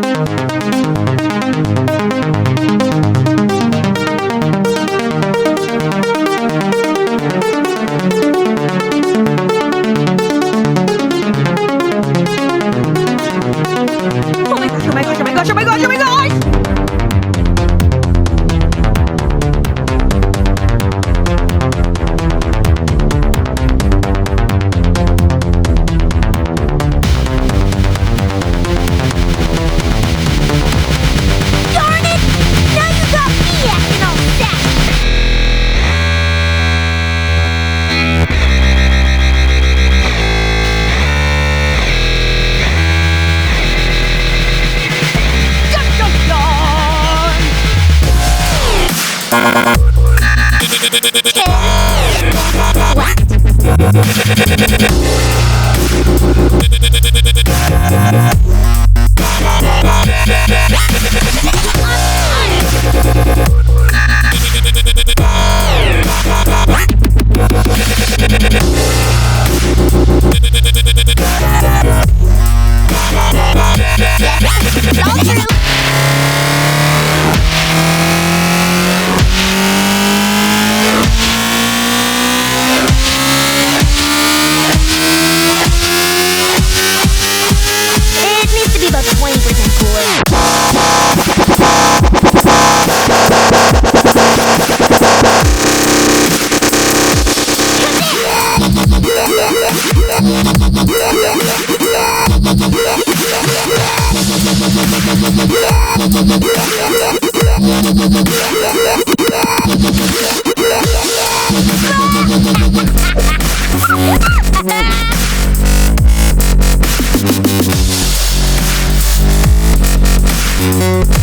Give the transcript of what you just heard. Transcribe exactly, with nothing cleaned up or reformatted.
Oh my gosh, oh my gosh, oh my gosh, oh my gosh, oh my gosh! Darn it! Now you got me acting all sassy. Dun, dun, dun! It's all true. It needs to be about twenty percent cooler. Thank you.